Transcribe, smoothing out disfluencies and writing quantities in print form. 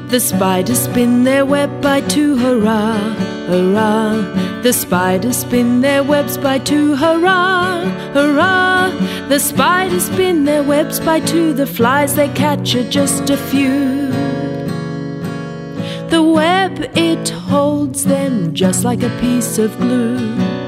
The spiders spin their web by two, hurrah, hurrah. The spiders spin their webs by two, hurrah, hurrah. The spiders spin their webs by two, the flies they catch are just a few. The web, it holds them just like a piece of glue.